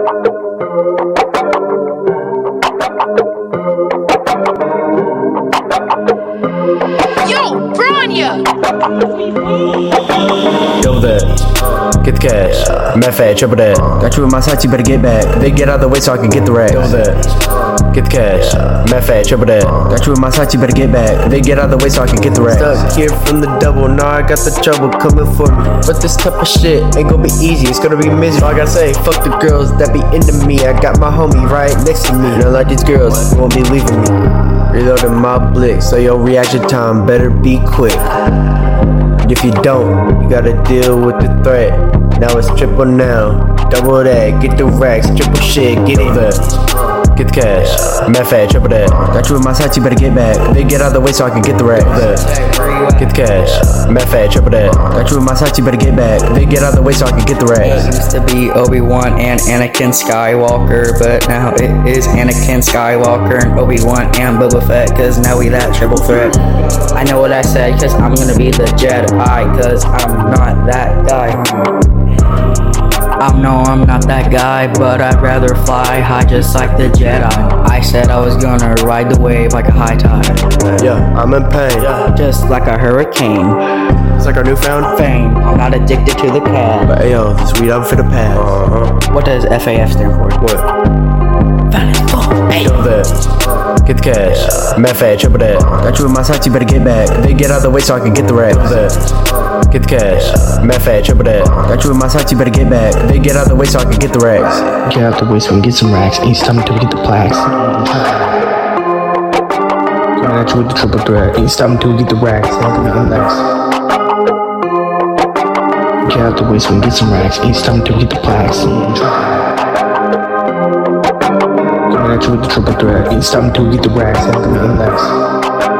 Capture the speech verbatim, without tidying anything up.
Yo, Branya! Double that. Get the cash. Matt fat, triple that. Got you in my sights, you better get back. They get out of the way so I can get the racks. Double that. Get the cash. Matt fat, triple that. Got you in my sights, you better get back. They get out of the way so I can get the racks. Stuck here from the double, now I got the trouble coming for me. But this type of shit ain't gonna be easy, it's gonna be miserable. All I gotta say, fuck the girls that be into me. I got my homie right next to me. Not like these girls, they won't be leaving me. Reloading my blick, so your reaction time better be quick. If you don't, you gotta deal with the threat. Now it's triple now, double that, get the racks, triple shit, get it. Get the cash, Matt fat, triple that. Got you in my sights, you better get back. They get out of the way so I can get the racks. Get the cash, Matt fat, triple that. Got you in my sights, you better get back. They get out of the way so I can get the racks. It used to be Obi-Wan and Anakin Skywalker, but now it is Anakin Skywalker and Obi-Wan and Boba Fett, cause now we that triple threat. I know what I said, cause I'm gonna be the Jedi, cause I'm not that guy. I know I'm not that guy, but I'd rather fly high just like the Jedi. I said I was gonna ride the wave like a high tide. Yeah, I'm in pain. Just like a hurricane. It's like our newfound Fame, I'm not addicted to the cab. But ayo, this weed I'm finna pass. Uh-huh. What does F A F stand for? What? Hey. Double that. Get the cash. Matt fat, triple that. Got you in my sights, you better get back. They get out of the way so I can get the racks. Get the cash. Matt fat, triple that. Got you in my sights, you better get back. They get out of the way so I can get the racks. Get out the way so we can get some racks. Each time until we get the plaques. Coming at you with the triple threat. Each time until we get the racks. Until we get next. Get out the way so we can get some racks. Each time until we get the plaques. Coming at you with the triple threat. Each time until we get the racks. Until we get next.